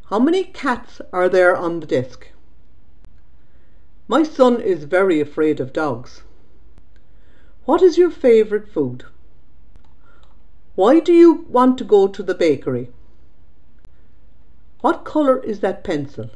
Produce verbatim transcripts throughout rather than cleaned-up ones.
How many cats are there on the desk? My son is very afraid of dogs. What is your favourite food? Why do you want to go to the bakery? What colour is that pencil?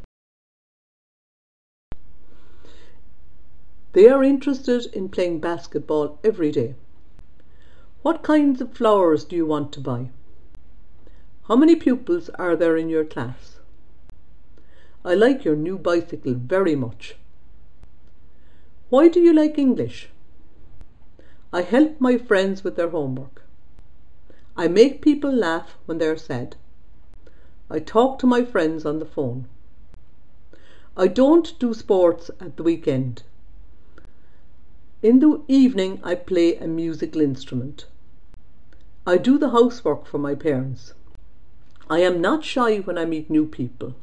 They are interested in playing basketball every day. What kinds of flowers do you want to buy? How many pupils are there in your class? I like your new bicycle very much. Why do you like English? I help my friends with their homework. I make people laugh when they're sad. I talk to my friends on the phone. I don't do sports at the weekend. In the evening I play a musical instrument. I do the housework for my parents. I am not shy when I meet new people.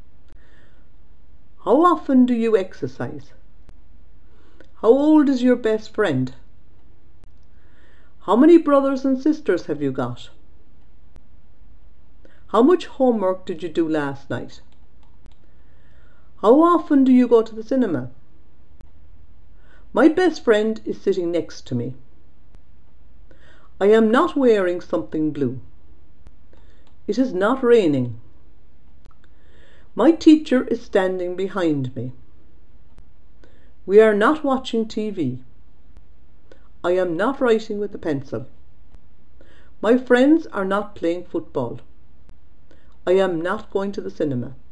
How often do you exercise? How old is your best friend? How many brothers and sisters have you got? How much homework did you do last night? How often do you go to the cinema? My best friend is sitting next to me. I am not wearing something blue. It is not raining. My teacher is standing behind me. We are not watching T V. I am not writing with a pencil. My friends are not playing football. I am not going to the cinema.